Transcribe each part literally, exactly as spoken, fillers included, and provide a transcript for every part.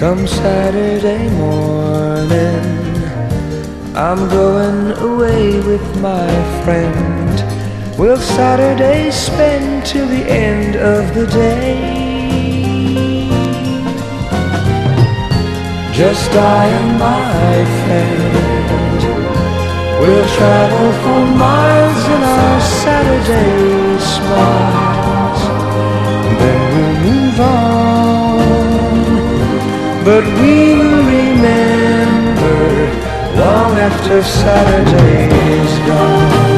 Come Saturday morning, I'm going away with my friend. We'll Saturday spend till the end of the day. Just I and my friend, we'll travel for miles in our Saturday smiles. Then we'll move on, but we will remember long after Saturday's gone.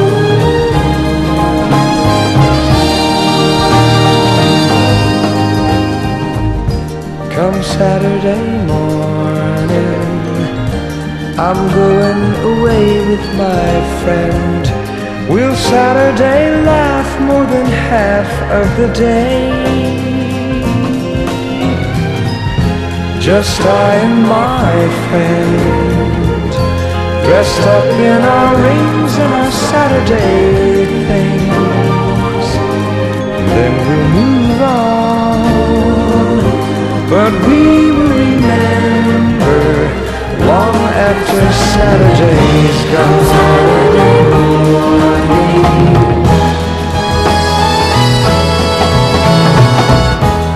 Come Saturday morning, I'm going away with my friend. We'll Saturday laugh more than half of the day. Just I and my friend, dressed up in our rings and our Saturday things. Then we'll move on, but we will remember long after Saturday's gone.